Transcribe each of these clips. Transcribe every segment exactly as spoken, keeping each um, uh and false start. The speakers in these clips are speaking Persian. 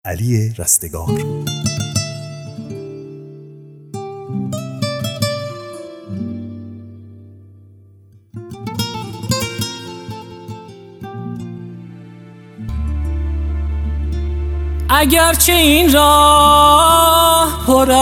علی رستگار. اگرچه این راه پر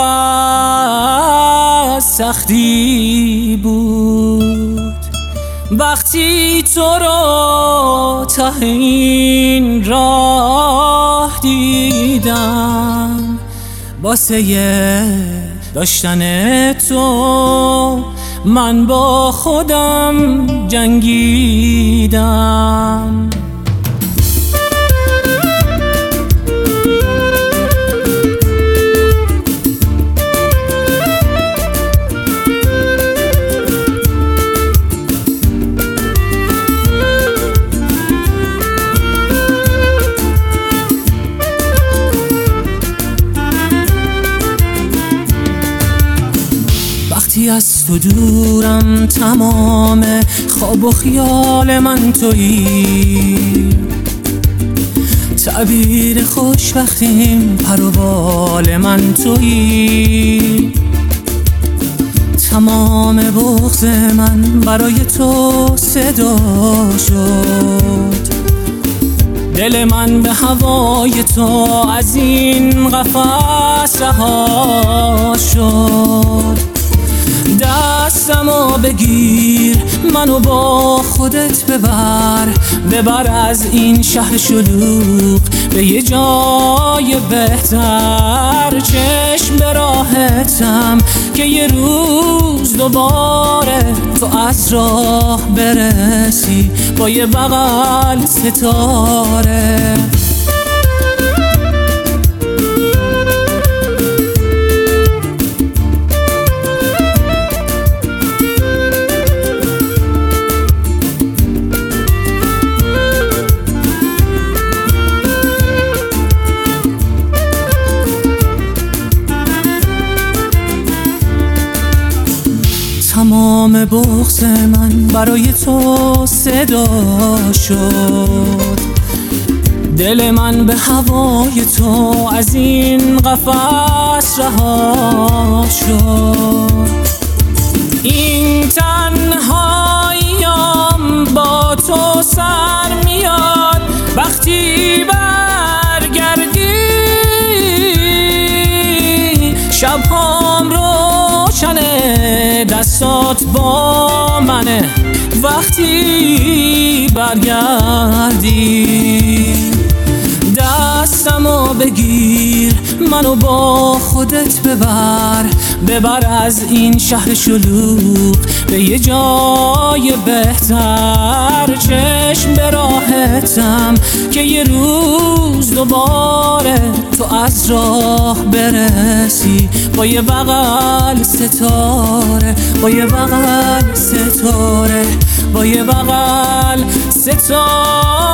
از سختی بود، وقتی تو رو ته این راه دیدم، واسه داشتن تو من با خودم جنگیدم. وقتی از تو دورم تمام خواب و خیال من تویی، تعبیر خوشبختیم پر و بال من تویی. تمام بغض من برای تو صدا شد، دل من به هوای تو از این قفس رها شد. دستمو بگیر، منو با خودت ببر، ببر از این شهر شلوغ به یه جای بهتر. چشم به راهتم که یه روز دوباره تو از راه برسی با یه بغل ستاره. تمام بغض من برای تو صدا شد، دل من به هوای تو از این قفس رها شد. این تنهاییام با تو سر میاد، وقتی برگردی شبهام روشنه، دستات با منه وقتی برگردی. دستمو بگیر، منو با خودت ببر، ببر از این شهر شلوغ به یه جای بهتر. چشم به راهتم که یه روز دوباره تو از راه برسی با یه بغل ستاره، با یه بغل ستاره، با یه بغل ستاره.